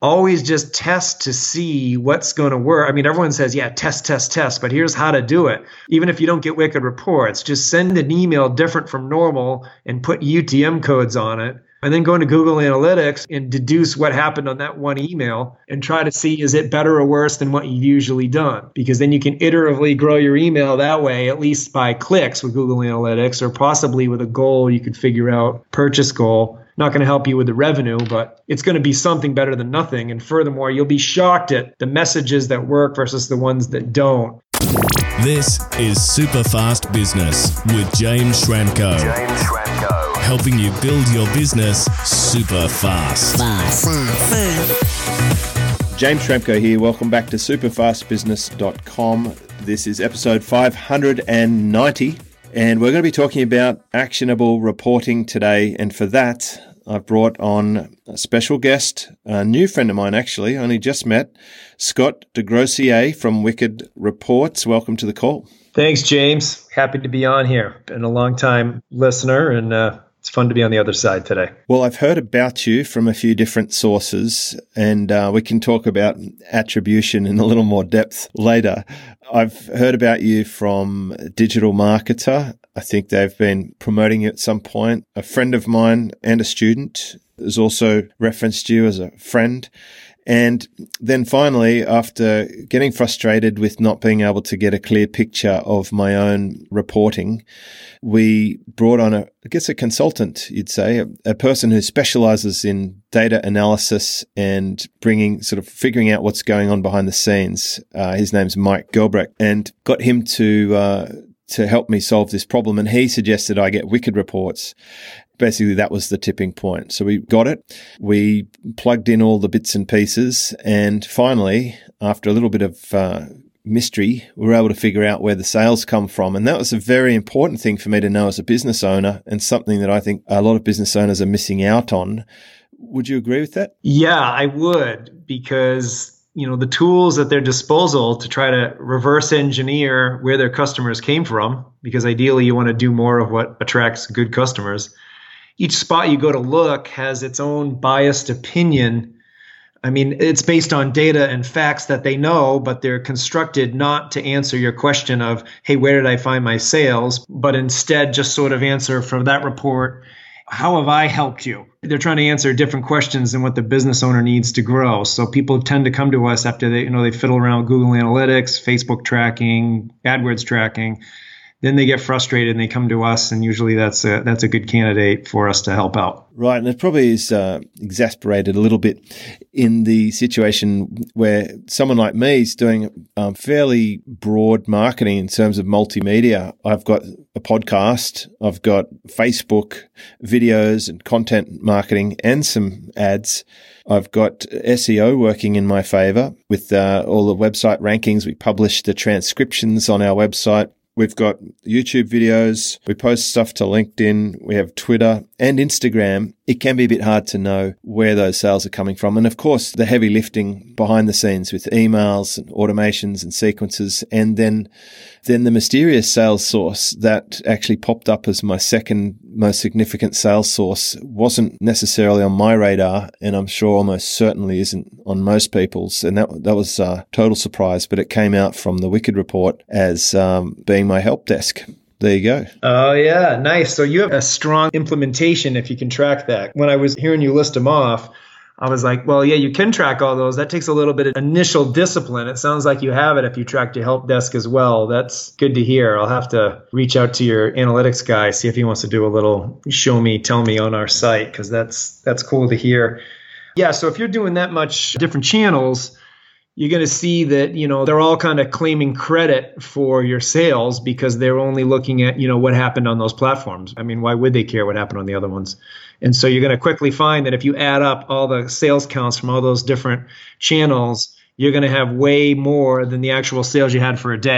always just test to see what's going to work. I mean, everyone says, yeah, test, but here's how to do it. Even if you don't get Wicked reports, just send an email different from normal and put UTM codes on it. And then go into Google Analytics and deduce what happened on that one email and try to see, is it better or worse than what you've usually done? Because then you can iteratively grow your email that way, at least by clicks with Google Analytics, or possibly with a goal you could figure out, purchase goal. Not going to help you with the revenue, but it's going to be something better than nothing. And furthermore, you'll be shocked at the messages that work versus the ones that don't. This is Super Fast Business with James Schramko. Helping you build your business super fast. James Schramko here. Welcome back to superfastbusiness.com. This is episode 590, and we're going to be talking about actionable reporting today. And for that, I've brought on a special guest, a new friend of mine actually, only just met, Scott DeGrossier from Wicked Reports. Welcome to the call. Thanks, James. Happy to be on here. Been a long time listener, and it's fun to be on the other side today. Well, I've heard about you from a few different sources, and we can talk about attribution in a little more depth later. I've heard about you from Digital Marketer. I think they've been promoting you at some point. A friend of mine and a student has also referenced you as a friend. And then finally, after getting frustrated with not being able to get a clear picture of my own reporting, we brought on a consultant, you'd say, a person who specializes in data analysis and figuring out what's going on behind the scenes. His name's Mike Gelbrecht, and got him to help me solve this problem. And he suggested I get Wicked reports. Basically, that was the tipping point. So we got it. We plugged in all the bits and pieces. And finally, after a little bit of mystery, we were able to figure out where the sales come from. And that was a very important thing for me to know as a business owner, and something that I think a lot of business owners are missing out on. Would you agree with that? Yeah, I would, because the tools at their disposal to try to reverse engineer where their customers came from, because ideally you want to do more of what attracts good customers. Each spot you go to look has its own biased opinion. I mean, it's based on data and facts that they know, but they're constructed not to answer your question of, hey, where did I find my sales? But instead just sort of answer from that report, how have I helped you? They're trying to answer different questions than what the business owner needs to grow. So people tend to come to us after they fiddle around with Google Analytics, Facebook tracking, AdWords tracking. Then they get frustrated and they come to us, and usually that's a good candidate for us to help out. Right, and it probably is exasperated a little bit in the situation where someone like me is doing fairly broad marketing in terms of multimedia. I've got a podcast, I've got Facebook videos and content marketing and some ads. I've got SEO working in my favor with all the website rankings. We publish the transcriptions on our website. We've got YouTube videos. We post stuff to LinkedIn. We have Twitter and Instagram. It can be a bit hard to know where those sales are coming from. And of course, the heavy lifting behind the scenes with emails and automations and sequences. And then the mysterious sales source that actually popped up as my second most significant sales source wasn't necessarily on my radar, and I'm sure almost certainly isn't on most people's. And that was a total surprise, but it came out from the Wicked report as being my help desk. There you go. Oh, yeah. Nice. So you have a strong implementation if you can track that. When I was hearing you list them off, I was like, well, yeah, you can track all those. That takes a little bit of initial discipline. It sounds like you have it if you tracked your help desk as well. That's good to hear. I'll have to reach out to your analytics guy, see if he wants to do a little show me, tell me on our site, because that's cool to hear. Yeah, so if you're doing that much different channels, you're going to see that, they're all kind of claiming credit for your sales because they're only looking at, what happened on those platforms. I mean, why would they care what happened on the other ones? And so you're going to quickly find that if you add up all the sales counts from all those different channels, you're going to have way more than the actual sales you had for a day.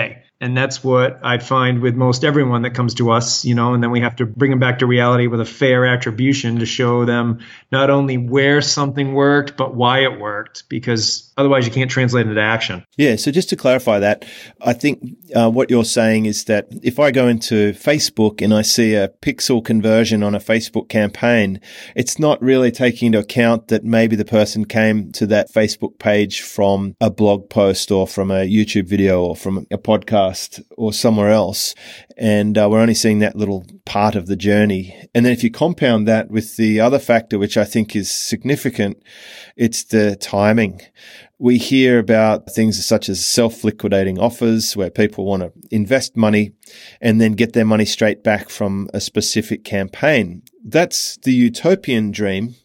And that's what I find with most everyone that comes to us, and then we have to bring them back to reality with a fair attribution to show them not only where something worked, but why it worked, because otherwise you can't translate it into action. Yeah. So just to clarify that, I think what you're saying is that if I go into Facebook and I see a pixel conversion on a Facebook campaign, it's not really taking into account that maybe the person came to that Facebook page from a blog post or from a YouTube video or from a podcast or somewhere else. And we're only seeing that little part of the journey. And then if you compound that with the other factor, which I think is significant, it's the timing. We hear about things such as self-liquidating offers where people want to invest money and then get their money straight back from a specific campaign. That's the utopian dream.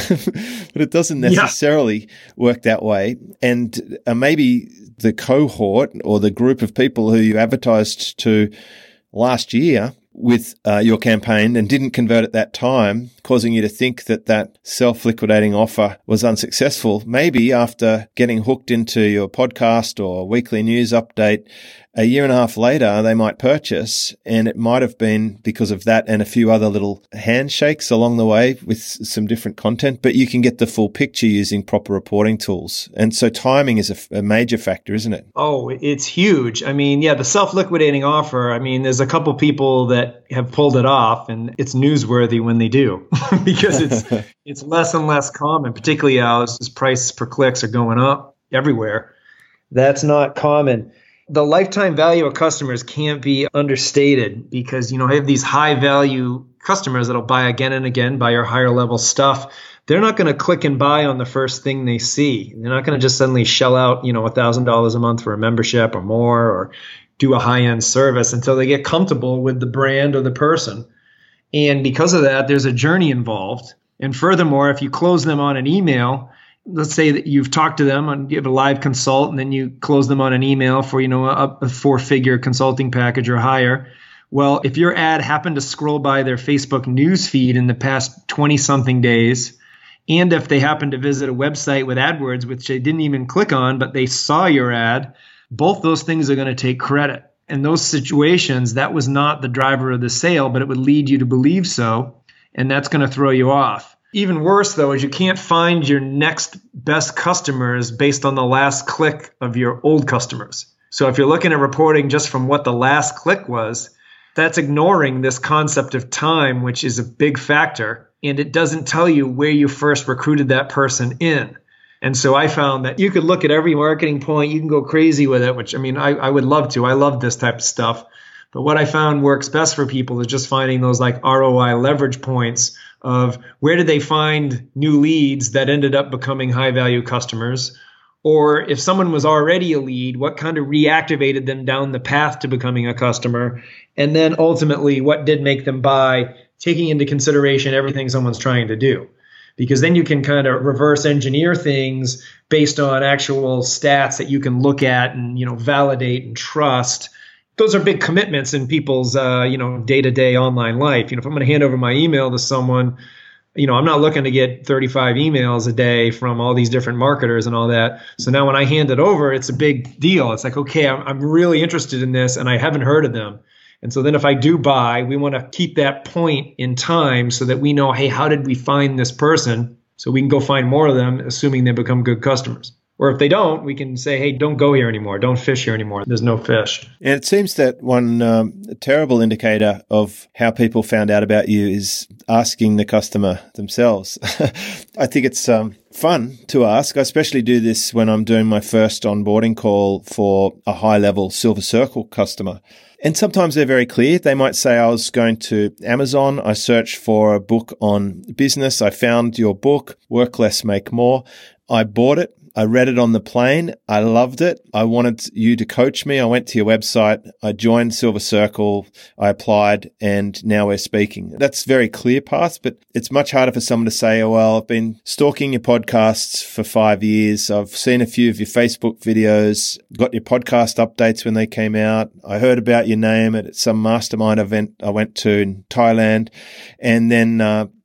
But it doesn't necessarily work that way. And maybe the cohort or the group of people who you advertised to last year with your campaign and didn't convert at that time, causing you to think that that self-liquidating offer was unsuccessful. Maybe after getting hooked into your podcast or weekly news update, a year and a half later, they might purchase, and it might have been because of that and a few other little handshakes along the way with some different content, but you can get the full picture using proper reporting tools. And so timing is a major factor, isn't it? Oh, it's huge. I mean, the self-liquidating offer, there's a couple people that have pulled it off, and it's newsworthy when they do because it's less and less common, particularly as prices per clicks are going up everywhere. That's not common. The lifetime value of customers can't be understated because, I have these high value customers that'll buy again and again, buy your higher level stuff. They're not going to click and buy on the first thing they see. They're not going to just suddenly shell out, $1,000 a month for a membership or more, or do a high end service until they get comfortable with the brand or the person. And because of that, there's a journey involved. And furthermore, if you close them on an email, let's say that you've talked to them and you have a live consult, and then you close them on an email for, a 4-figure consulting package or higher. Well, if your ad happened to scroll by their Facebook news feed in the past 20 something days, and if they happened to visit a website with AdWords, which they didn't even click on, but they saw your ad, both those things are going to take credit. In those situations, that was not the driver of the sale, but it would lead you to believe so. And that's going to throw you off. Even worse, though, is you can't find your next best customers based on the last click of your old customers. So if you're looking at reporting just from what the last click was, that's ignoring this concept of time, which is a big factor. And it doesn't tell you where you first recruited that person in. And so I found that you could look at every marketing point, you can go crazy with it, which I would love to. I love this type of stuff. But what I found works best for people is just finding those like ROI leverage points of where did they find new leads that ended up becoming high value customers? Or if someone was already a lead, what kind of reactivated them down the path to becoming a customer? And then ultimately, what did make them buy, taking into consideration everything someone's trying to do? Because then you can kind of reverse engineer things based on actual stats that you can look at and, validate and trust. Those are big commitments in people's, day-to-day online life. If I'm going to hand over my email to someone, I'm not looking to get 35 emails a day from all these different marketers and all that. So now when I hand it over, it's a big deal. It's like, okay, I'm really interested in this and I haven't heard of them. And so then if I do buy, we want to keep that point in time so that we know, hey, how did we find this person? So we can go find more of them, assuming they become good customers. Or if they don't, we can say, hey, don't go here anymore. Don't fish here anymore. There's no fish. And it seems that one terrible indicator of how people found out about you is asking the customer themselves. I think it's fun to ask. I especially do this when I'm doing my first onboarding call for a high-level Silver Circle customer. And sometimes they're very clear. They might say, I was going to Amazon. I searched for a book on business. I found your book, Work Less, Make More. I bought it. I read it on the plane. I loved it. I wanted you to coach me. I went to your website. I joined Silver Circle. I applied, and now we're speaking. That's a very clear path, but it's much harder for someone to say, oh, well, I've been stalking your podcasts for 5 years. I've seen a few of your Facebook videos, got your podcast updates when they came out. I heard about your name at some mastermind event I went to in Thailand. And then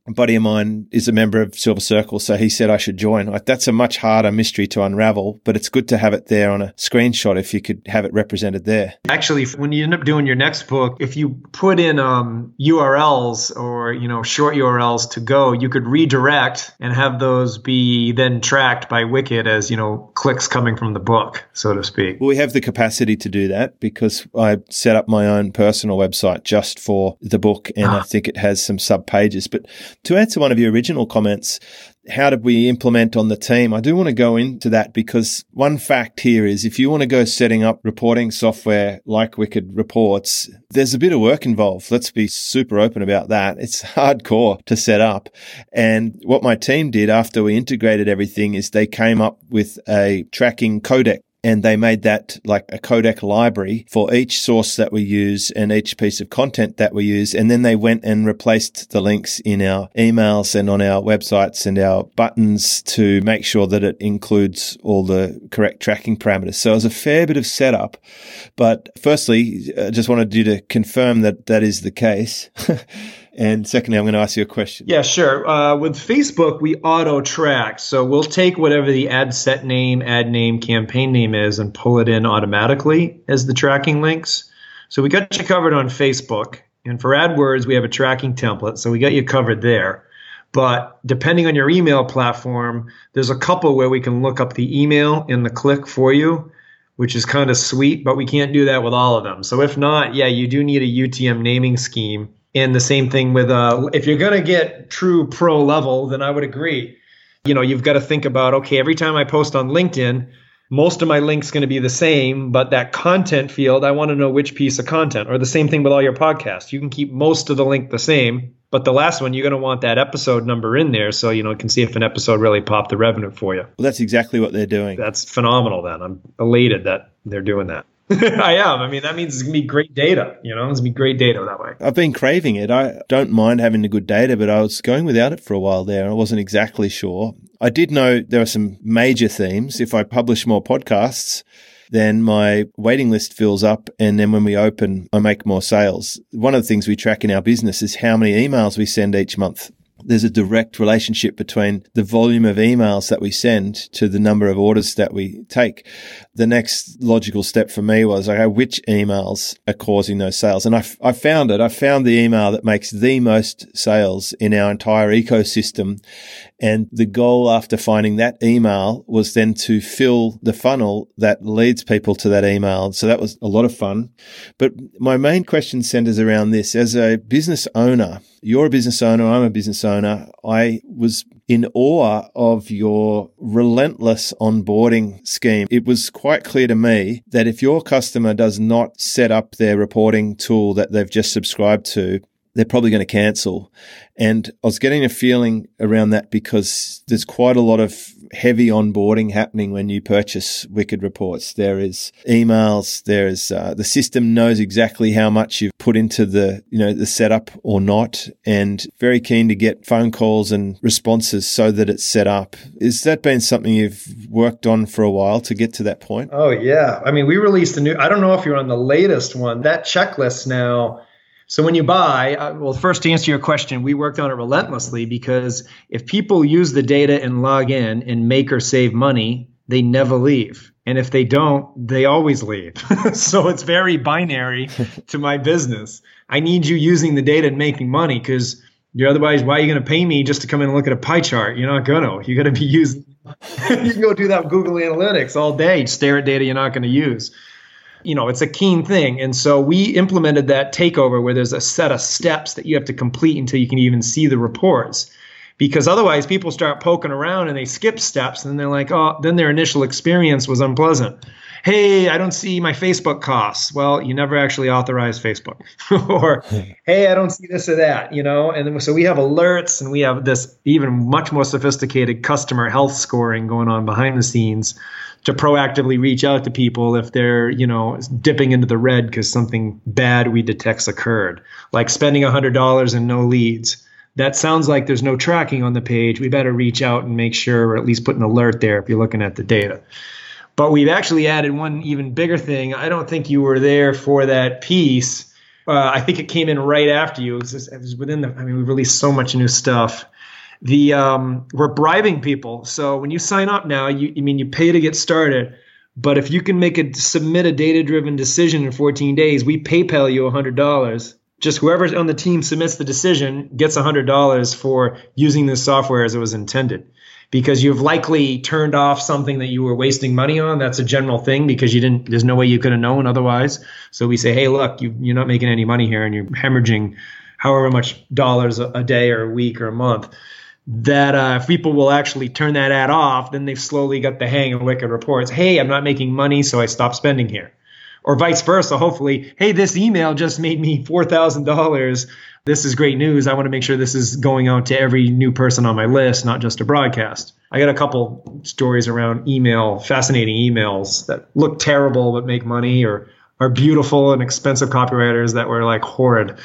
A buddy of mine is a member of Silver Circle, so he said I should join. That's a much harder mystery to unravel, but it's good to have it there on a screenshot if you could have it represented there. Actually, when you end up doing your next book, if you put in URLs or, short URLs to go, you could redirect and have those be then tracked by Wicked as, clicks coming from the book, so to speak. Well, we have the capacity to do that because I set up my own personal website just for the book, and I think it has some sub-pages. But to answer one of your original comments, how did we implement on the team? I do want to go into that because one fact here is if you want to go setting up reporting software like Wicked Reports, there's a bit of work involved. Let's be super open about that. It's hardcore to set up. And what my team did after we integrated everything is they came up with a tracking codec. And they made that like a codec library for each source that we use and each piece of content that we use. And then they went and replaced the links in our emails and on our websites and our buttons to make sure that it includes all the correct tracking parameters. So it was a fair bit of setup. But firstly, I just wanted you to confirm that that is the case. And secondly, I'm going to ask you a question. Yeah, sure. With Facebook, we auto track. So we'll take whatever the ad set name, ad name, campaign name is and pull it in automatically as the tracking links. So we got you covered on Facebook. And for AdWords, we have a tracking template. So we got you covered there. But depending on your email platform, there's a couple where we can look up the email in the click for you, which is kind of sweet, but we can't do that with all of them. So if not, yeah, you do need a UTM naming scheme. And the same thing with, if you're going to get true pro level, then I would agree. You've got to think about, okay, every time I post on LinkedIn, most of my links going to be the same, but that content field, I want to know which piece of content, or the same thing with all your podcasts. You can keep most of the link the same, but the last one, you're going to want that episode number in there so, you can see if an episode really popped the revenue for you. Well, that's exactly what they're doing. That's phenomenal then. I'm elated that they're doing that. I am. I mean, that means it's going to be great data. It's going to be great data that way. I've been craving it. I don't mind having the good data, but I was going without it for a while there. I wasn't exactly sure. I did know there are some major themes. If I publish more podcasts, then my waiting list fills up. And then when we open, I make more sales. One of the things we track in our business is how many emails we send each month. There's a direct relationship between the volume of emails that we send to the number of orders that we take. The next logical step for me was, okay, which emails are causing those sales? And I found it. I found the email that makes the most sales in our entire ecosystem. And the goal after finding that email was then to fill the funnel that leads people to that email. So that was a lot of fun. But my main question centers around this. As a business owner, you're a business owner, I'm a business owner. I was in awe of your relentless onboarding scheme. It was quite clear to me that if your customer does not set up their reporting tool that they've just subscribed to, they're probably going to cancel. And I was getting a feeling around that because there's quite a lot of heavy onboarding happening when you purchase Wicked Reports. There is emails, there's the system knows exactly how much you've put into the setup or not, and very keen to get phone calls and responses so that it's set up. Has that been something you've worked on for a while to get to that point? Oh, yeah. I mean, we released I don't know if you're on the latest one, that checklist now. So when you buy, first to answer your question, we worked on it relentlessly because if people use the data and log in and make or save money, they never leave. And if they don't, they always leave. So it's very binary to my business. I need you using the data and making money because otherwise, why are you going to pay me just to come in and look at a pie chart? You're not going to. You got to be using. You can go do that with Google Analytics all day, stare at data you're not going to use. It's a keen thing. And so we implemented that takeover where there's a set of steps that you have to complete until you can even see the reports. Because otherwise people start poking around and they skip steps and they're like, oh, then their initial experience was unpleasant. Hey, I don't see my Facebook costs. Well, you never actually authorized Facebook. Or, hey, I don't see this or that, And then, so we have alerts and we have this even much more sophisticated customer health scoring going on behind the scenes to proactively reach out to people if they're, dipping into the red because something bad we detect's occurred, like spending $100 and no leads. That sounds like there's no tracking on the page. We better reach out and make sure, or at least put an alert there if you're looking at the data. But we've actually added one even bigger thing. I don't think you were there for that piece, I think it came in right after you. It was within we released so much new stuff. We're bribing people. So when you sign up now, you pay to get started. But if you can submit a data-driven decision in 14 days, we PayPal you $100. Just whoever's on the team submits the decision gets $100 for using this software as it was intended. Because you've likely turned off something that you were wasting money on. That's a general thing because there's no way you could have known otherwise. So we say, hey, look, you're not making any money here and you're hemorrhaging however much dollars a day or a week or a month. That if people will actually turn that ad off, then they've slowly got the hang of Wicked Reports. Hey, I'm not making money, so I stop spending here. Or vice versa, hopefully, hey, this email just made me $4,000. This is great news. I want to make sure this is going out to every new person on my list, not just a broadcast. I got a couple stories around fascinating emails that look terrible but make money, or are beautiful and expensive copywriters that were like horrid,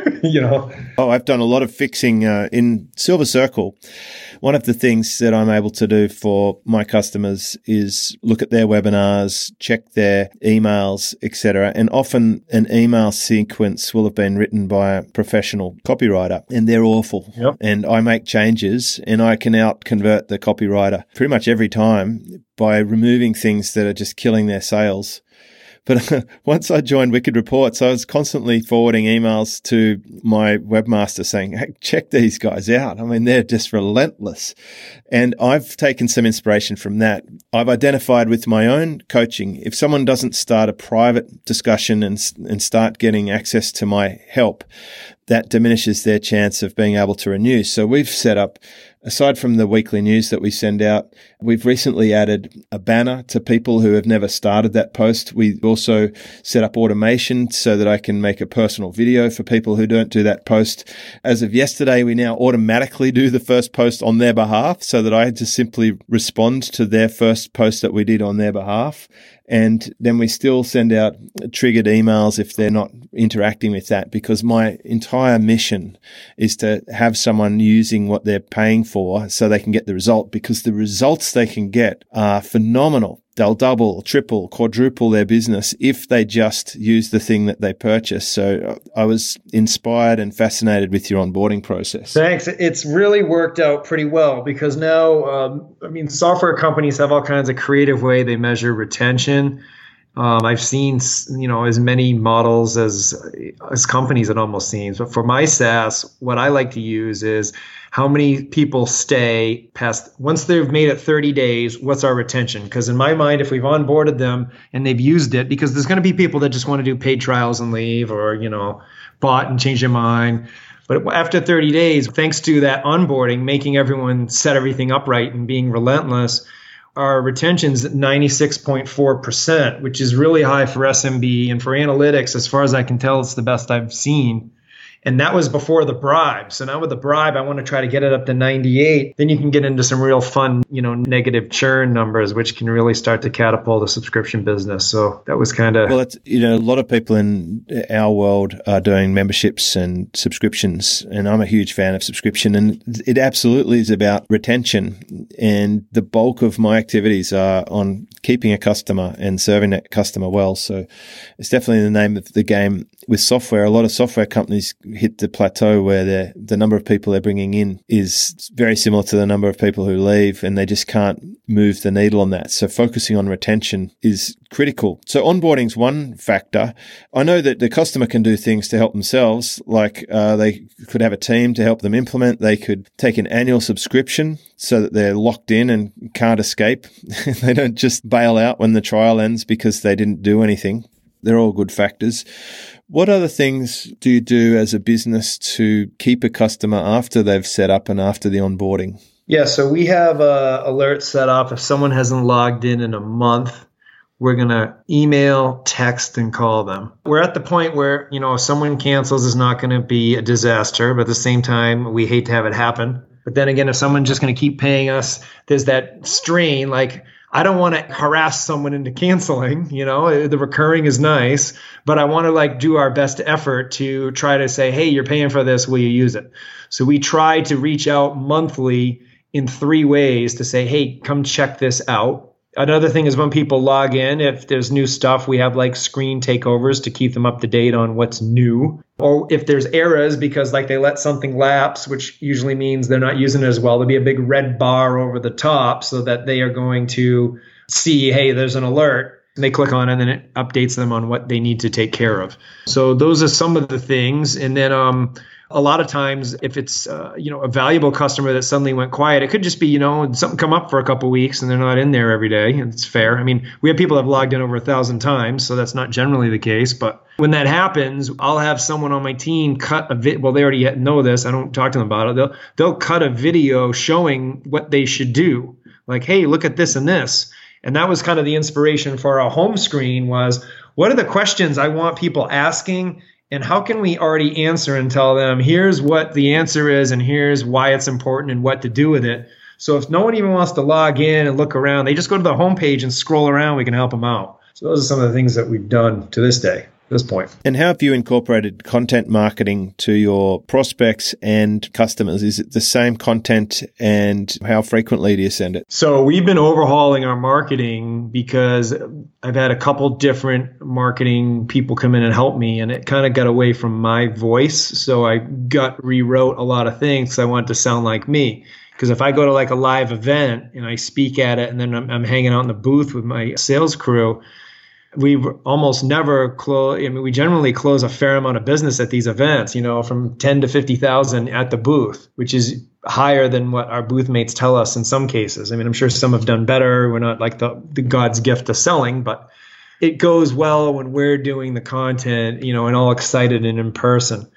Oh, I've done a lot of fixing in Silver Circle. One of the things that I'm able to do for my customers is look at their webinars, check their emails, etc. And often an email sequence will have been written by a professional copywriter, and they're awful. Yep. And I make changes, and I can out-convert the copywriter pretty much every time by removing things that are just killing their sales. But once I joined Wicked Reports, I was constantly forwarding emails to my webmaster saying, hey, check these guys out. I mean, they're just relentless. And I've taken some inspiration from that. I've identified with my own coaching, if someone doesn't start a private discussion and start getting access to my help, that diminishes their chance of being able to renew. So we've set up, aside from the weekly news that we send out, we've recently added a banner to people who have never started that post. We also set up automation so that I can make a personal video for people who don't do that post. As of yesterday, we now automatically do the first post on their behalf so that I had to simply respond to their first post that we did on their behalf. And then we still send out triggered emails if they're not interacting with that, because my entire mission is to have someone using what they're paying for so they can get the result, because the results they can get are phenomenal. They'll double, triple, quadruple their business if they just use the thing that they purchase. So I was inspired and fascinated with your onboarding process. Thanks. It's really worked out pretty well because now, software companies have all kinds of creative way they measure retention. I've seen, as many models as companies it almost seems. But for my SaaS, what I like to use is how many people stay past, once they've made it 30 days, what's our retention? Because in my mind, if we've onboarded them and they've used it, because there's going to be people that just want to do paid trials and leave, or, bought and change their mind. But after 30 days, thanks to that onboarding, making everyone set everything up right and being relentless, our retention's at 96.4%, which is really high for SMB. And for analytics, as far as I can tell, it's the best I've seen. And that was before the bribe. So now with the bribe, I want to try to get it up to 98. Then you can get into some real fun, negative churn numbers, which can really start to catapult a subscription business. So that was kind of... Well, it's, a lot of people in our world are doing memberships and subscriptions. And I'm a huge fan of subscription. And it absolutely is about retention. And the bulk of my activities are on keeping a customer and serving that customer well. So it's definitely the name of the game. With software, a lot of software companies hit the plateau where the number of people they're bringing in is very similar to the number of people who leave, and they just can't move the needle on that. So focusing on retention is critical. So onboarding is one factor. I know that the customer can do things to help themselves, like they could have a team to help them implement. They could take an annual subscription so that they're locked in and can't escape. They don't just bail out when the trial ends because they didn't do anything. They're all good factors. What other things do you do as a business to keep a customer after they've set up and after the onboarding? Yeah, so we have alerts set up. If someone hasn't logged in a month, we're going to email, text, and call them. We're at the point where, if someone cancels, it's not going to be a disaster. But at the same time, we hate to have it happen. But then again, if someone's just going to keep paying us, there's that strain, like, I don't want to harass someone into canceling, the recurring is nice, but I want to do our best effort to try to say, hey, you're paying for this, will you use it? So we try to reach out monthly in 3 ways to say, hey, come check this out. Another thing is when people log in, if there's new stuff, we have like screen takeovers to keep them up to date on what's new. Or if there's errors because like they let something lapse, which usually means they're not using it as well, there'll be a big red bar over the top so that they are going to see, hey, there's an alert. And they click on it and then it updates them on what they need to take care of. So those are some of the things. And then a lot of times if it's a valuable customer that suddenly went quiet, it could just be something come up for a couple of weeks and they're not in there every day, and it's fair. I mean, we have people that have logged in over 1,000 times, so that's not generally the case. But when that happens, I'll have someone on my team cut a video. Well, they already know this. I don't talk to them about it. They'll cut a video showing what they should do, like, hey, look at this and this. And that was kind of the inspiration for our home screen was, what are the questions I want people asking? And how can we already answer and tell them, here's what the answer is and here's why it's important and what to do with it. So if no one even wants to log in and look around, they just go to the homepage and scroll around, we can help them out. So those are some of the things that we've done to this day, this point. And how have you incorporated content marketing to your prospects and customers? Is it the same content, and how frequently do you send it? So we've been overhauling our marketing because I've had a couple different marketing people come in and help me, and it kind of got away from my voice. So I rewrote a lot of things because I wanted to sound like me. Because if I go to like a live event and I speak at it and then I'm hanging out in the booth with my sales crew, we almost never close. I mean, we generally close a fair amount of business at these events, from 10 to 50,000 at the booth, which is higher than what our booth mates tell us in some cases. I mean, I'm sure some have done better. We're not like the God's gift of selling, but it goes well when we're doing the content, and all excited and in person.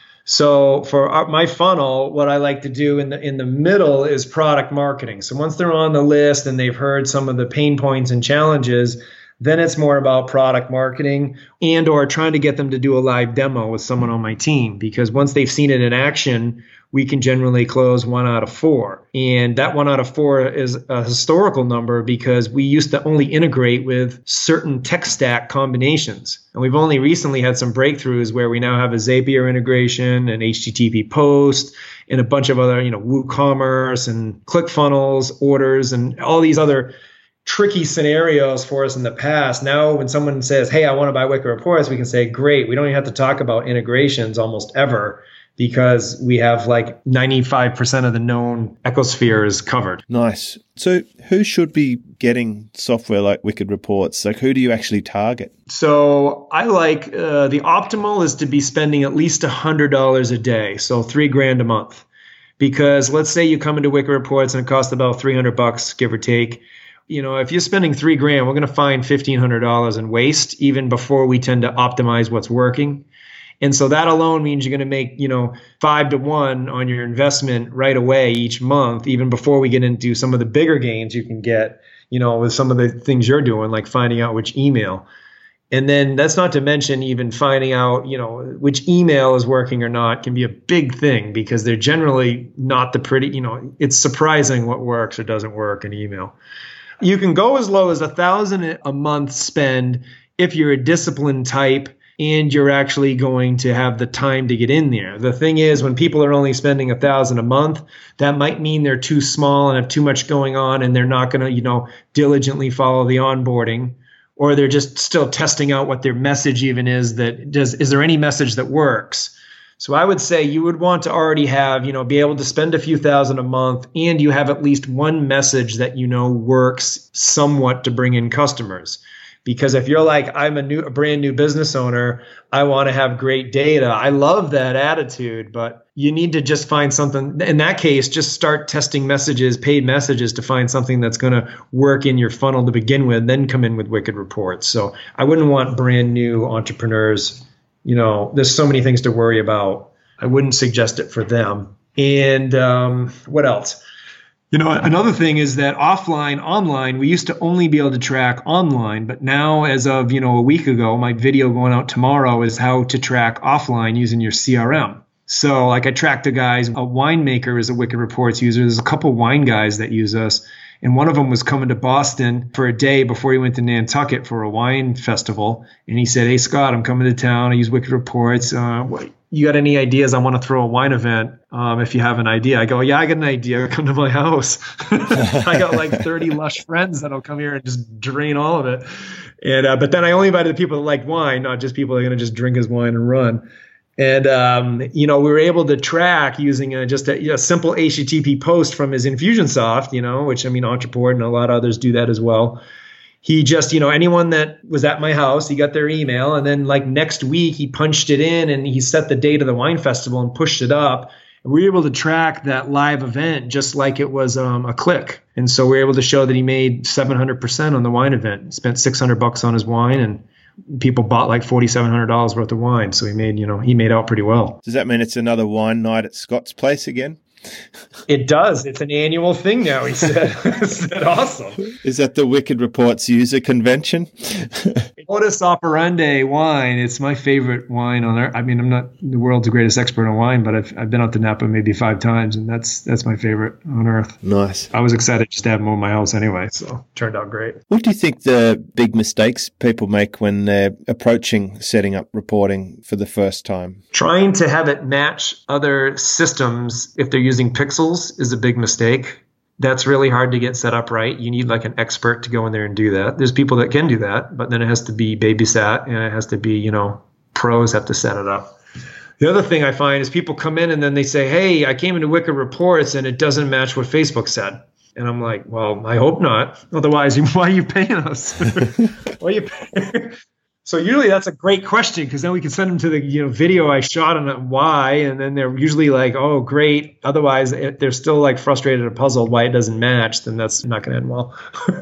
So for my funnel, what I like to do in the middle is product marketing. So once they're on the list and they've heard some of the pain points and challenges, then it's more about product marketing and or trying to get them to do a live demo with someone on my team, because once they've seen it in action, we can generally close 1 out of 4. And that 1 out of 4 is a historical number because we used to only integrate with certain tech stack combinations. And we've only recently had some breakthroughs where we now have a Zapier integration, an HTTP post, and a bunch of other, WooCommerce and ClickFunnels, orders, and all these other tricky scenarios for us in the past. Now, when someone says, hey, I want to buy Wicked Reports, we can say, great. We don't even have to talk about integrations almost ever because we have like 95% of the known ecospheres covered. Nice. So who should be getting software like Wicked Reports? Like, who do you actually target? So I like the optimal is to be spending at least $100 a day. So $3,000 a month. Because let's say you come into Wicked Reports and it costs about $300, give or take. If you're spending $3,000, we're going to find $1,500 in waste even before we tend to optimize what's working. And so that alone means you're going to make, 5 to 1 on your investment right away each month, even before we get into some of the bigger gains you can get, with some of the things you're doing, like finding out which email. And then that's not to mention even finding out, which email is working or not can be a big thing because they're generally not the pretty, it's surprising what works or doesn't work in email. You can go as low as $1,000 a month spend if you're a disciplined type and you're actually going to have the time to get in there. The thing is, when people are only spending $1,000 a month, that might mean they're too small and have too much going on and they're not going to, diligently follow the onboarding, or they're just still testing out what their message even is. Is there any message that works? So I would say you would want to already have, be able to spend a few thousand a month, and you have at least one message that works somewhat to bring in customers. Because if you're like, I'm a brand new business owner, I want to have great data. I love that attitude, but you need to just find something. In that case, just start testing messages, paid messages, to find something that's going to work in your funnel to begin with, then come in with Wicked Reports. So I wouldn't want brand new entrepreneurs. There's so many things to worry about. I wouldn't suggest it for them. And what else? Another thing is that online, we used to only be able to track online, but now as of, a week ago, my video going out tomorrow is how to track offline using your CRM. So like I tracked a winemaker is a Wicked Reports user. There's a couple wine guys that use us. And one of them was coming to Boston for a day before he went to Nantucket for a wine festival. And he said, hey, Scott, I'm coming to town. I use Wicked Reports. you got any ideas? I want to throw a wine event. If you have an idea, I go, yeah, I got an idea. Come to my house. I got like 30 lush friends that'll come here and just drain all of it. And but then I only invited the people that like wine, not just people that are going to just drink his wine and run. And, we were able to track using just a simple HTTP post from his Infusionsoft, which, Entreport and a lot of others do that as well. He just, anyone that was at my house, he got their email. And then like next week, he punched it in and he set the date of the wine festival and pushed it up. And we were able to track that live event just like it was a click. And so we were able to show that he made 700% on the wine event. He spent $600 on his wine, and people bought like $4,700 worth of wine. So he made out pretty well. Does that mean it's another wine night at Scott's place again? It does. It's an annual thing now, he said. I said, awesome. Is that the Wicked Reports user convention? Modus operandi wine. It's my favorite wine on earth. I'm not the world's greatest expert on wine, but I've been out to Napa maybe 5 times, and that's my favorite on earth. Nice. I was excited just to have them over my house anyway, so it turned out great. What do you think the big mistakes people make when they're approaching setting up reporting for the first time? Trying to have it match other systems if they're using Pixels is a big mistake. That's really hard to get set up right. You need like an expert to go in there and do that. There's people that can do that, but then it has to be babysat, and it has to be, pros have to set it up. The other thing I find is people come in and then they say, hey, I came into Wicked Reports and it doesn't match what Facebook said. And I'm like, well, I hope not. Otherwise, why are you paying us? Why are you paying? So usually that's a great question, because then we can send them to the video I shot on why, and then they're usually like, oh, great. Otherwise, if they're still like frustrated or puzzled why it doesn't match, then that's not going to end well.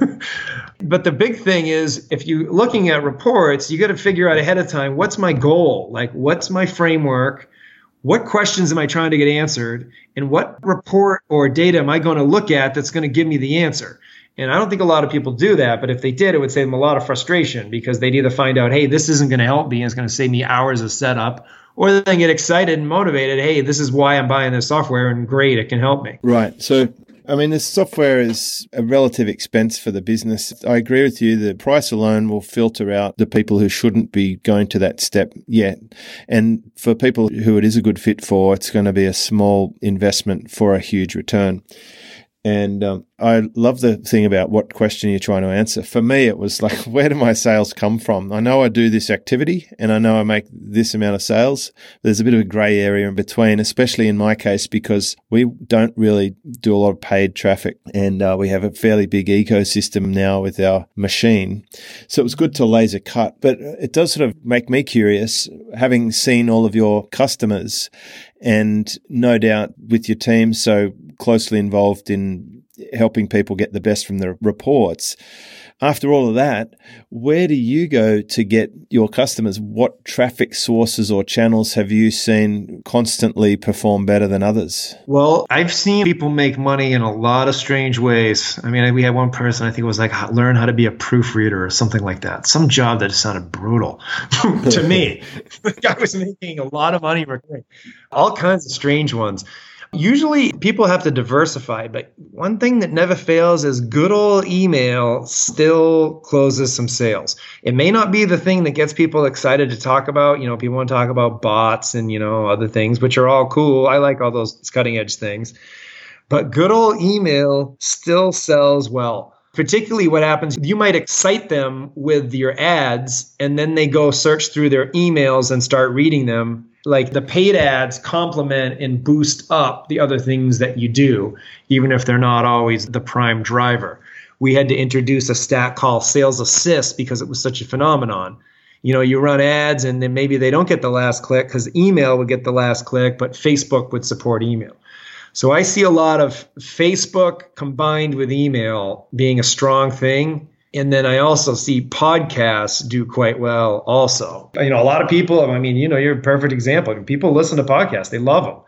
But the big thing is, if you're looking at reports, you got to figure out ahead of time, what's my goal? Like, what's my framework? What questions am I trying to get answered? And what report or data am I going to look at that's going to give me the answer? And I don't think a lot of people do that, but if they did, it would save them a lot of frustration, because they'd either find out, hey, this isn't going to help me, and it's going to save me hours of setup, or they get excited and motivated, hey, this is why I'm buying this software, and great, it can help me. Right. So, this software is a relative expense for the business. I agree with you. The price alone will filter out the people who shouldn't be going to that step yet. And for people who it is a good fit for, it's going to be a small investment for a huge return. And I love the thing about what question you're trying to answer. For me, it was like, where do my sales come from? I know I do this activity and I know I make this amount of sales. There's a bit of a gray area in between, especially in my case, because we don't really do a lot of paid traffic, and we have a fairly big ecosystem now with our machine. So it was good to laser cut, but it does sort of make me curious, having seen all of your customers and no doubt with your team so closely involved in helping people get the best from the reports. After all of that, where do you go to get your customers? What traffic sources or channels have you seen constantly perform better than others? Well, I've seen people make money in a lot of strange ways. We had one person, I think it was like, learn how to be a proofreader or something like that. Some job that just sounded brutal to me. The guy was making a lot of money recording. All kinds of strange ones. Usually people have to diversify, but one thing that never fails is good old email still closes some sales. It may not be the thing that gets people excited to talk about. People want to talk about bots and, other things, which are all cool. I like all those cutting edge things. But good old email still sells well. Particularly what happens, you might excite them with your ads, and then they go search through their emails and start reading them. Like the paid ads complement and boost up the other things that you do, even if they're not always the prime driver. We had to introduce a stat called Sales Assist because it was such a phenomenon. You run ads and then maybe they don't get the last click because email would get the last click, but Facebook would support email. So I see a lot of Facebook combined with email being a strong thing. And then I also see podcasts do quite well also. A lot of people, you're a perfect example. People listen to podcasts. They love them.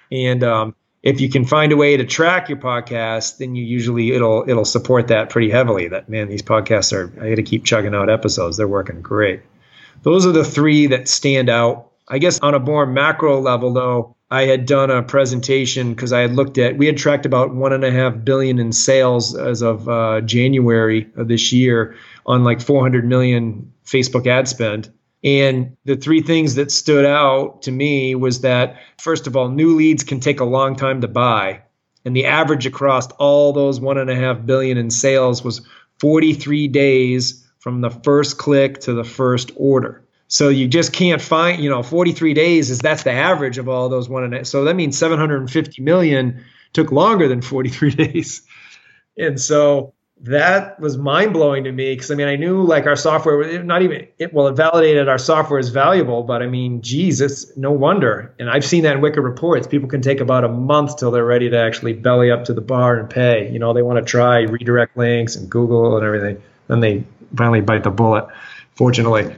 And if you can find a way to track your podcast, then you usually it'll support that pretty heavily. That, man, these podcasts I got to keep chugging out episodes. They're working great. Those are the three that stand out. I guess on a more macro level, though, I had done a presentation because we had tracked about $1.5 billion in sales as of January of this year on like 400 million Facebook ad spend. And the three things that stood out to me was that, first of all, new leads can take a long time to buy. And the average across all those 1.5 billion in sales was 43 days from the first click to the first order. So you just can't find, 43 days that's the average of all those 1.5. So that means 750 million took longer than 43 days. And so that was mind blowing to me because I knew like our software, it validated our software is valuable, but geez, it's no wonder. And I've seen that in Wicked Reports. People can take about a month till they're ready to actually belly up to the bar and pay. They want to try redirect links and Google and everything. Then they finally bite the bullet, fortunately.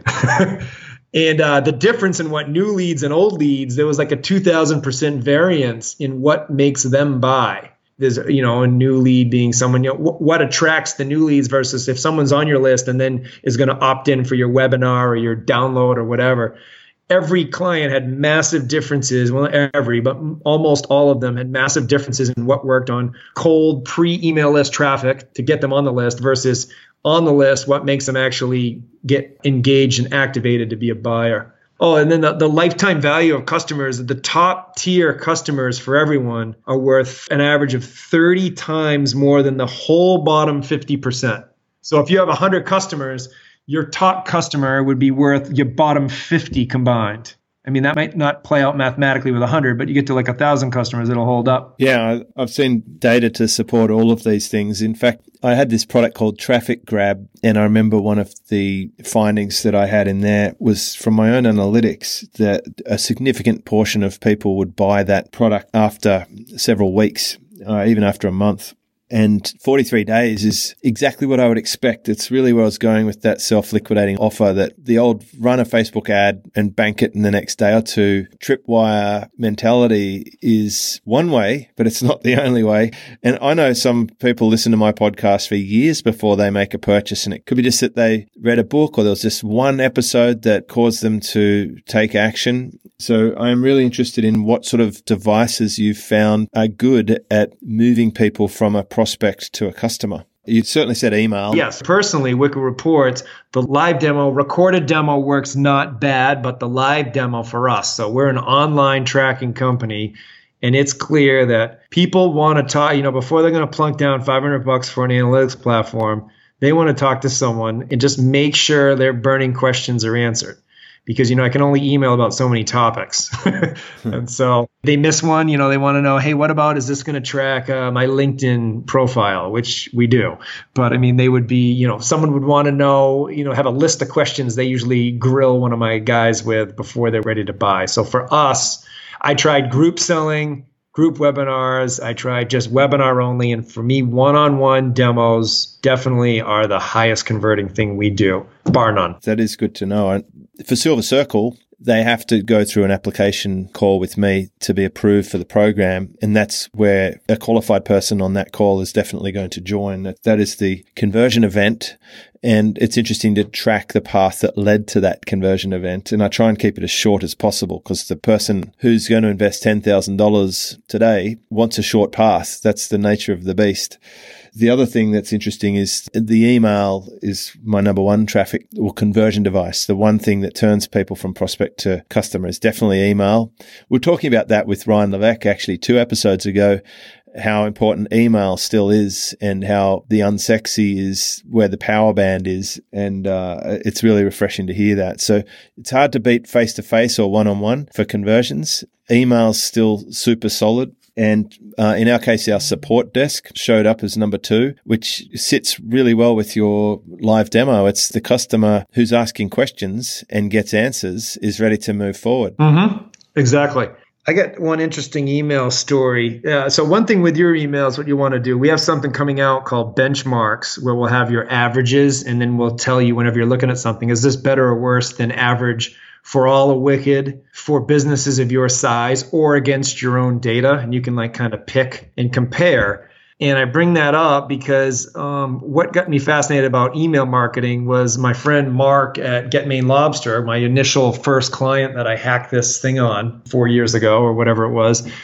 And the difference in what new leads and old leads, there was like a 2,000% variance in what makes them buy. There's, a new lead being someone, what attracts the new leads versus if someone's on your list and then is going to opt in for your webinar or your download or whatever. Every client had massive differences. Well, not every, but almost all of them had massive differences in what worked on cold pre-email list traffic to get them on the list versus on the list, what makes them actually get engaged and activated to be a buyer. Oh, and then the lifetime value of customers, the top tier customers for everyone are worth an average of 30 times more than the whole bottom 50%. So if you have 100 customers, your top customer would be worth your bottom 50 combined. That might not play out mathematically with 100, but you get to like 1,000 customers, it'll hold up. Yeah, I've seen data to support all of these things. In fact, I had this product called Traffic Grab, and I remember one of the findings that I had in there was from my own analytics that a significant portion of people would buy that product after several weeks, even after a month. And 43 days is exactly what I would expect. It's really where I was going with that self-liquidating offer, that the old run a Facebook ad and bank it in the next day or two tripwire mentality is one way, but it's not the only way. And I know some people listen to my podcast for years before they make a purchase, and it could be just that they read a book or there was just one episode that caused them to take action. So I'm really interested in what sort of devices you've found are good at moving people from a prospect to a customer. You certainly said email. Yes. Personally, Wicked Reports, the live demo, recorded demo works not bad, but the live demo for us. So we're an online tracking company, and it's clear that people want to talk, before they're going to plunk down $500 for an analytics platform, they want to talk to someone and just make sure their burning questions are answered. Because, I can only email about so many topics. And so they miss one, they want to know, hey, what about, is this going to track my LinkedIn profile, which we do. But they would be, someone would want to know, have a list of questions they usually grill one of my guys with before they're ready to buy. So for us, I tried group selling, group webinars. I tried just webinar only. And for me, one-on-one demos definitely are the highest converting thing we do, bar none. That is good to know. For Silver Circle, they have to go through an application call with me to be approved for the program. And that's where a qualified person on that call is definitely going to join. That is the conversion event. And it's interesting to track the path that led to that conversion event. And I try and keep it as short as possible because the person who's going to invest $10,000 today wants a short path. That's the nature of the beast. The other thing that's interesting is the email is my number one traffic or conversion device. The one thing that turns people from prospect to customer is definitely email. We were talking about that with Ryan Levesque actually 2 episodes ago, how important email still is and how the unsexy is where the power band is. And it's really refreshing to hear that. So it's hard to beat face-to-face or one-on-one for conversions. Email's still super solid. And in our case, our support desk showed up as number 2, which sits really well with your live demo. It's the customer who's asking questions and gets answers is ready to move forward. Mm-hmm. Exactly. I got one interesting email story. So one thing with your emails, what you want to do, we have something coming out called benchmarks where we'll have your averages, and then we'll tell you whenever you're looking at something, is this better or worse than average for all of Wicked, for businesses of your size, or against your own data? And you can kind of pick and compare. And I bring that up because what got me fascinated about email marketing was my friend Mark at Get Maine Lobster, my initial first client that I hacked this thing on 4 years ago or whatever it was.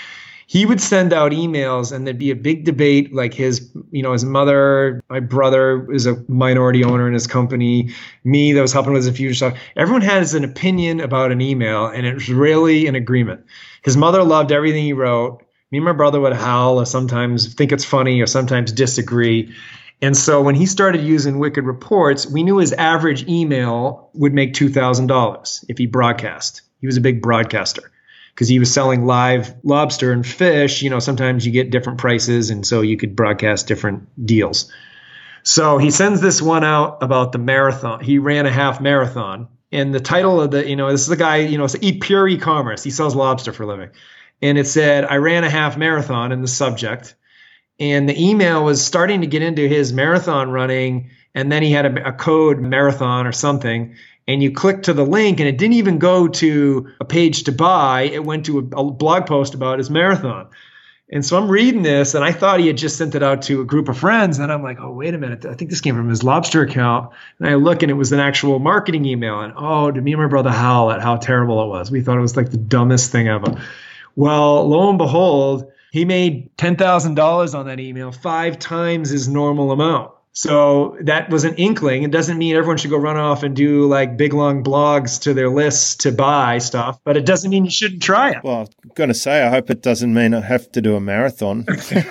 he would send out emails and there'd be a big debate, like his mother, my brother is a minority owner in his company, me that was helping with his infusion stuff. Everyone has an opinion about an email and it was really an agreement. His mother loved everything he wrote. Me and my brother would howl or sometimes think it's funny or sometimes disagree. And so when he started using Wicked Reports, we knew his average email would make $2,000 if he broadcast. He was a big broadcaster because he was selling live lobster and fish. Sometimes you get different prices, and so you could broadcast different deals. So he sends this one out about the marathon. He ran a half marathon. And the title of this is the guy, it's pure e-commerce. He sells lobster for a living. And it said, I ran a half marathon in the subject. And the email was starting to get into his marathon running. And then he had a code marathon or something. And you click to the link and it didn't even go to a page to buy. It went to a blog post about his marathon. And so I'm reading this and I thought he had just sent it out to a group of friends. And I'm like, oh, wait a minute. I think this came from his lobster account. And I look and it was an actual marketing email. And did me and my brother howl at how terrible it was. We thought it was like the dumbest thing ever. Well, lo and behold, he made $10,000 on that email, 5 times his normal amount. So that was an inkling. It doesn't mean everyone should go run off and do like big, long blogs to their lists to buy stuff, but it doesn't mean you shouldn't try it. Well, I'm going to say, I hope it doesn't mean I have to do a marathon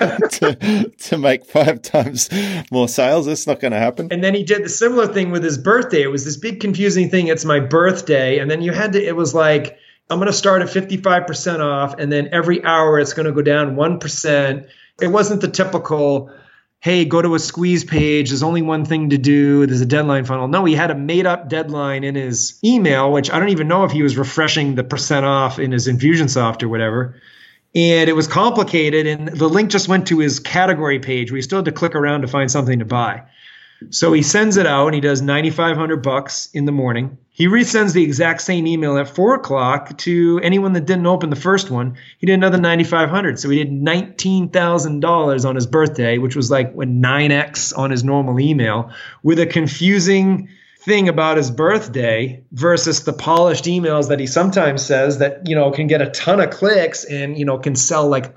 to make 5 times more sales. That's not going to happen. And then he did the similar thing with his birthday. It was this big confusing thing. It's my birthday. And then it was like, I'm going to start at 55% off. And then every hour it's going to go down 1%. It wasn't the typical, hey, go to a squeeze page. There's only one thing to do. There's a deadline funnel. No, he had a made up deadline in his email, which I don't even know if he was refreshing the percent off in his Infusionsoft or whatever. And it was complicated. And the link just went to his category page where you still had to click around to find something to buy. So he sends it out and he does $9,500 in the morning. He resends the exact same email at 4:00 to anyone that didn't open the first one. He did another $9,500. So he did $19,000 on his birthday, which was like 9x on his normal email, with a confusing thing about his birthday versus the polished emails that he sometimes says that, can get a ton of clicks and, can sell like,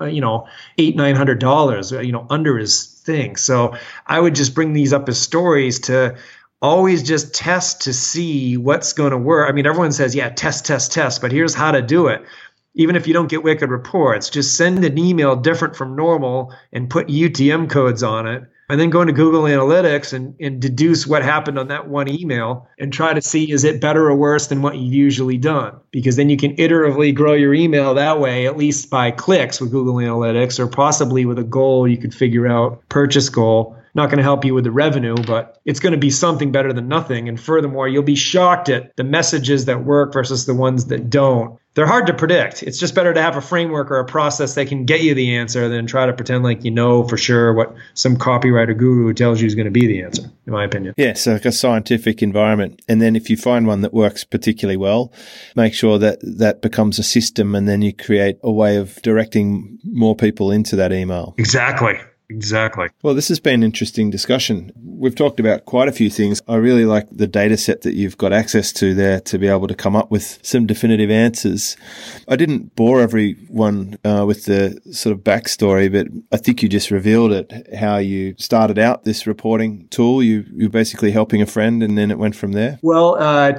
$800-900, under his thing. So I would just bring these up as stories to always just test to see what's going to work. I mean, everyone says, yeah, test, but here's how to do it. Even if you don't get Wicked Reports, just send an email different from normal and put UTM codes on it. And then go into Google Analytics and deduce what happened on that one email and try to see, is it better or worse than what you've usually done? Because then you can iteratively grow your email that way, at least by clicks with Google Analytics, or possibly with a goal you could figure out, purchase goal. Not going to help you with the revenue, but it's going to be something better than nothing. And furthermore, you'll be shocked at the messages that work versus the ones that don't. They're hard to predict. It's just better to have a framework or a process that can get you the answer than try to pretend like you know for sure what some copywriter guru tells you is going to be the answer, in my opinion. Yeah, so like a scientific environment. And then if you find one that works particularly well, make sure that that becomes a system, and then you create a way of directing more people into that email. Exactly. Well, this has been an interesting discussion. We've talked about quite a few things. I really like the data set that you've got access to there to be able to come up with some definitive answers. I didn't bore everyone with the sort of backstory, but I think you just revealed it, how you started out this reporting tool. You're basically helping a friend, and then it went from there. Well,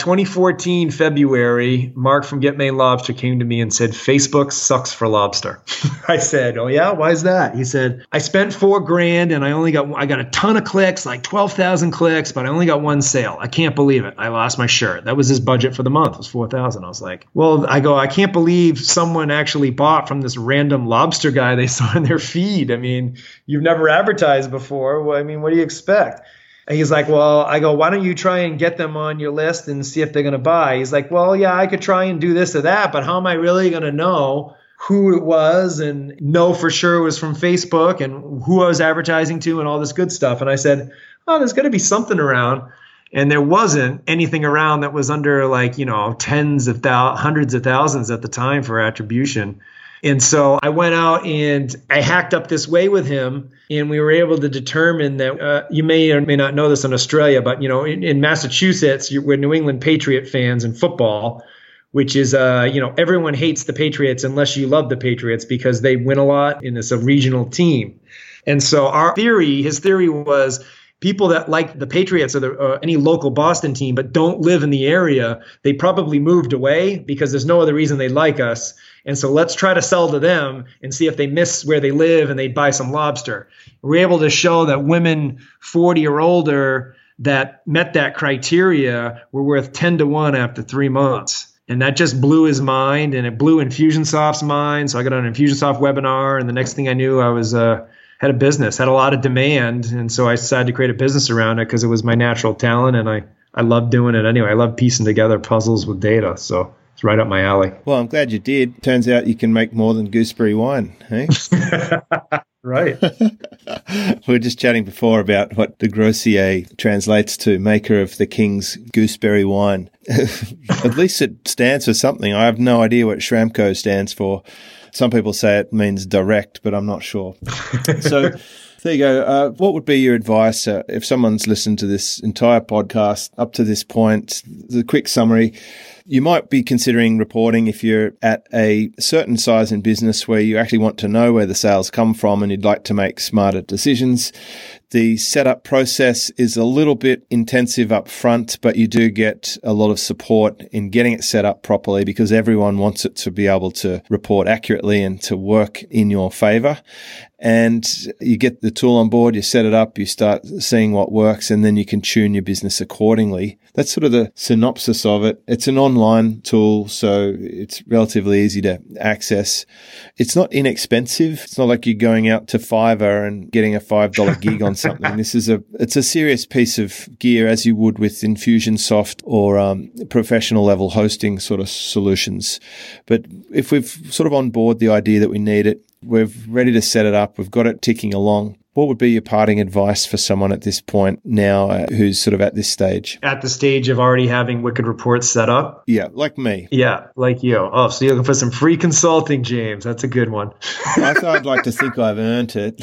2014, February, Mark from Get Maine Lobster came to me and said, Facebook sucks for lobster. I said, oh yeah, why is that? He said, I spent $4,000 and I got a ton of clicks, like 12,000 clicks, but I only got one sale. I can't believe it. I lost my shirt. That was his budget for the month, was 4,000. I was like, well, I can't believe someone actually bought from this random lobster guy they saw in their feed. I mean, you've never advertised before. Well, I mean, what do you expect? And he's like, well, I go, why don't you try and get them on your list and see if they're going to buy? He's like, well, yeah, I could try and do this or that, but how am I really going to know who it was and know for sure it was from Facebook and who I was advertising to and all this good stuff? And I said, oh, there's got to be something around. And there wasn't anything around that was under like, hundreds of thousands at the time for attribution. And so I went out and I hacked up this way with him, and we were able to determine that you may or may not know this in Australia, but in Massachusetts, we're New England Patriot fans in football. which is, everyone hates the Patriots unless you love the Patriots because they win a lot and it's a regional team. And so his theory was people that like the Patriots or any local Boston team but don't live in the area, they probably moved away because there's no other reason they like us. And so let's try to sell to them and see if they miss where they live and they buy some lobster. We're able to show that women 40 or older that met that criteria were worth 10 to 1 after 3 months. And that just blew his mind, and it blew Infusionsoft's mind. So I got on an Infusionsoft webinar, and the next thing I knew, I was had a business, had a lot of demand. And so I decided to create a business around it because it was my natural talent, and I love doing it anyway. I love piecing together puzzles with data. So it's right up my alley. Well, I'm glad you did. Turns out you can make more than gooseberry wine, hey? Right. We were just chatting before about what the Grossier translates to, maker of the king's gooseberry wine. At least it stands for something. I have no idea what Schramko stands for. Some people say it means direct, but I'm not sure. So there you go. What would be your advice if someone's listened to this entire podcast up to this point? The quick summary. You might be considering reporting if you're at a certain size in business where you actually want to know where the sales come from and you'd like to make smarter decisions. The setup process is a little bit intensive up front, but you do get a lot of support in getting it set up properly because everyone wants it to be able to report accurately and to work in your favor. And you get the tool on board, you set it up, you start seeing what works, and then you can tune your business accordingly. That's sort of the synopsis of it. It's an online tool, so it's relatively easy to access. It's not inexpensive. It's not like you're going out to Fiverr and getting a $5 gig on something. It's a serious piece of gear, as you would with Infusionsoft or professional level hosting sort of solutions. But if we've sort of on board the idea that we need it, we're ready to set it up, we've got it ticking along, what would be your parting advice for someone at this point now who's sort of at this stage? At the stage of already having Wicked Reports set up? Yeah, like me. Yeah, like you. Oh, so you're looking for some free consulting, James. That's a good one. I'd like to think I've earned it.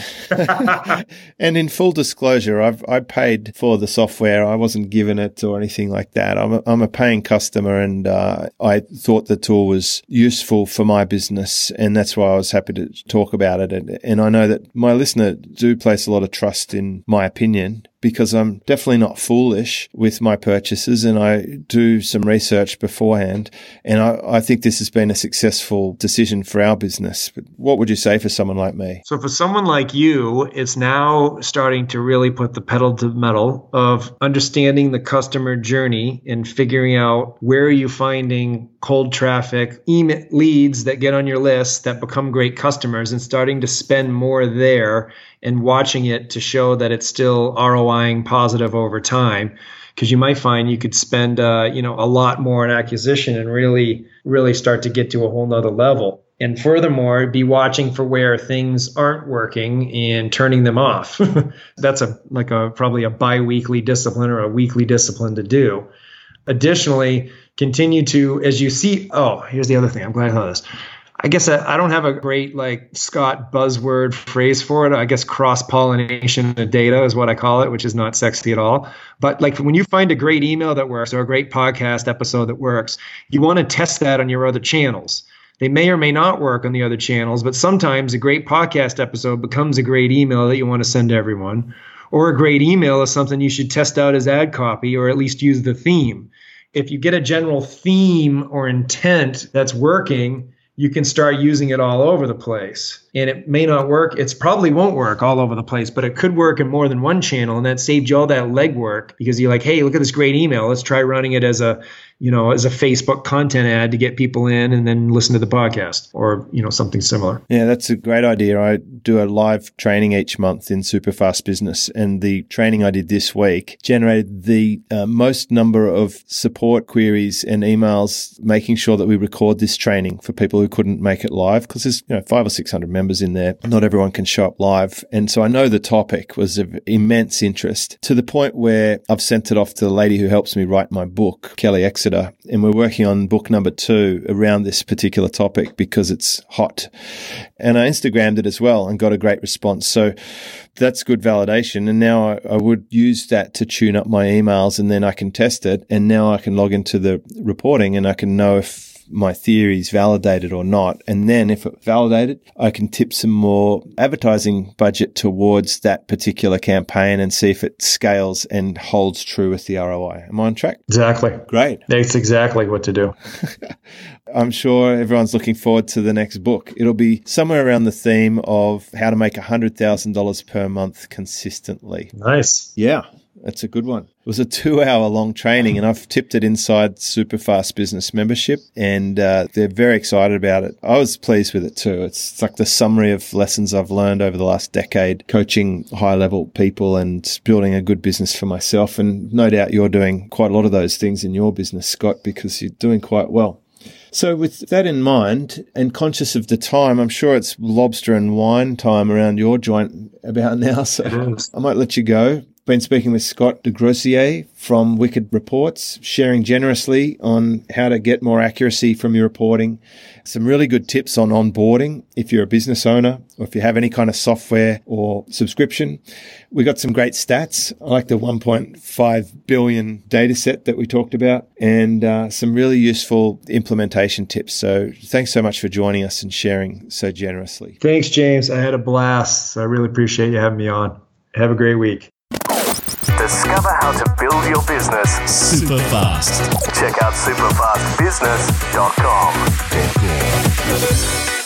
And in full disclosure, I paid for the software. I wasn't given it or anything like that. I'm a paying customer, and I thought the tool was useful for my business, and that's why I was happy to talk about it. And I know that my listener do place a lot of trust in my opinion because I'm definitely not foolish with my purchases and I do some research beforehand. And I think this has been a successful decision for our business. But what would you say for someone like me? So for someone like you, it's now starting to really put the pedal to the metal of understanding the customer journey and figuring out where are you finding cold traffic, email leads that get on your list that become great customers and starting to spend more there and watching it to show that it's still ROIing positive over time. Because you might find you could spend a lot more on acquisition and really start to get to a whole nother level. And furthermore, be watching for where things aren't working and turning them off. That's probably a bi-weekly discipline or a weekly discipline to do. Additionally, continue to, as you see, here's the other thing. I'm glad I thought of this. I guess I don't have a great Scott buzzword phrase for it. I guess cross-pollination of data is what I call it, which is not sexy at all. But when you find a great email that works or a great podcast episode that works, you want to test that on your other channels. They may or may not work on the other channels, but sometimes a great podcast episode becomes a great email that you want to send to everyone. Or a great email is something you should test out as ad copy or at least use the theme. If you get a general theme or intent that's working, you can start using it all over the place. And it may not work. It probably won't work all over the place, but it could work in more than one channel. And that saved you all that legwork because you're like, hey, look at this great email. Let's try running it as a Facebook content ad to get people in and then listen to the podcast or, something similar. Yeah, that's a great idea. I do a live training each month in Superfast Business. And the training I did this week generated the most number of support queries and emails, making sure that we record this training for people who couldn't make it live because there's 500 or 600 members in there. Not everyone can show up live. And so I know the topic was of immense interest to the point where I've sent it off to the lady who helps me write my book, Kelly Exeter, and we're working on book number 2 around this particular topic because it's hot. And I Instagrammed it as well and got a great response. So that's good validation. And now I would use that to tune up my emails and then I can test it. And now I can log into the reporting and I can know if my theories validated or not. And then if it's validated, I can tip some more advertising budget towards that particular campaign and see if it scales and holds true with the ROI. Am I on track? Exactly. Great. That's exactly what to do. I'm sure everyone's looking forward to the next book. It'll be somewhere around the theme of how to make $100,000 per month consistently. Nice. Yeah, that's a good one. It was a 2-hour long training, and I've tipped it inside Superfast Business membership, and they're very excited about it. I was pleased with it too. It's like the summary of lessons I've learned over the last decade, coaching high-level people and building a good business for myself. And no doubt you're doing quite a lot of those things in your business, Scott, because you're doing quite well. So with that in mind and conscious of the time, I'm sure it's lobster and wine time around your joint about now. So I might let you go. Been speaking with Scott de Grossier from Wicked Reports, sharing generously on how to get more accuracy from your reporting. Some really good tips on onboarding if you're a business owner or if you have any kind of software or subscription. We got some great stats. I like the 1.5 billion data set that we talked about, and some really useful implementation tips. So thanks so much for joining us and sharing so generously. Thanks, James. I had a blast. I really appreciate you having me on. Have a great week. Discover how to build your business super fast. Check out superfastbusiness.com.